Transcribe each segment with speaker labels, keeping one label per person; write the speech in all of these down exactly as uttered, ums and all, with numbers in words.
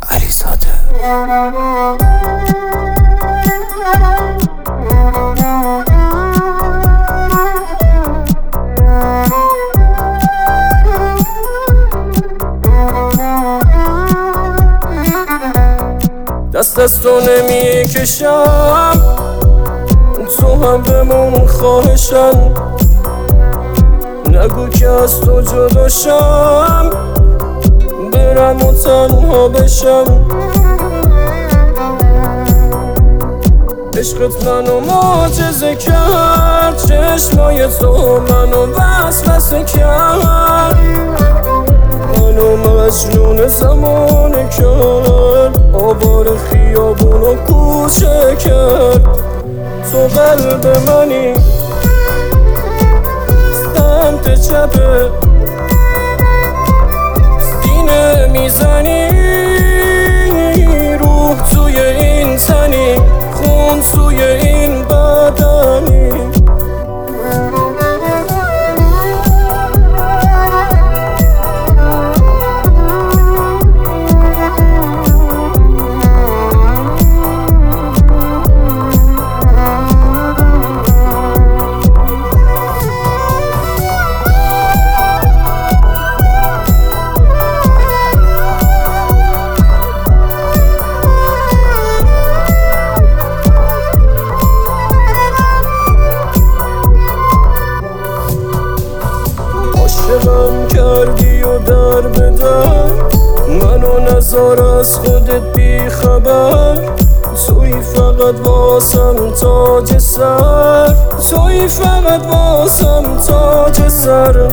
Speaker 1: علیزاده.
Speaker 2: دست از تو نمی کشم، تو هم بمون خواهشم. نگو که از تو جداشم، برم و تنها بشم. عشقت منو معجزه کرد، چشمای تو منو وسوسه کرد. منو مجنون زمانه کرد، آوار خیابونو کوچه کرد. تو قلب منی سمت چپه، سینه میزنی روح توی این تنی، خون توی این بدنی. عاشقم کردی و در به در، منو نزار از خودت بی خبر. توی فقط واسم تاج سر، توی فقط واسم تاج سر.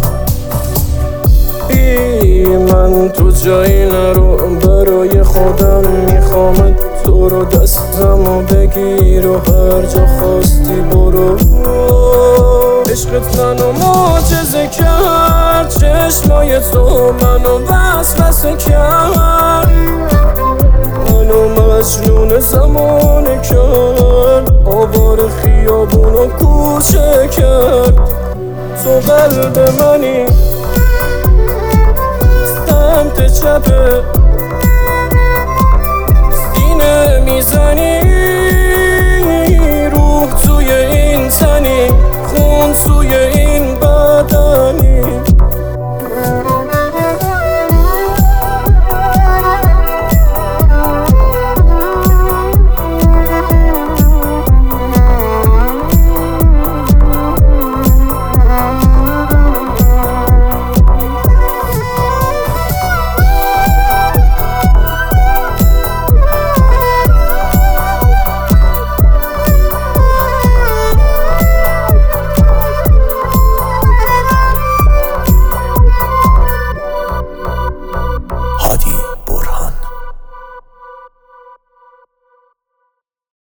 Speaker 2: بی من تو جایی نرو، برای خودم میخوامت تو رو دستمو بگیر و هر جا خواستی برو. عشقت منو معجزه کرد، چشمای تو منو وسوسه کرد. منو مجنون زمانه کرد، آوار خیابونو کوچه کرد. تو قلب منی سمت چپه، سینه میزنی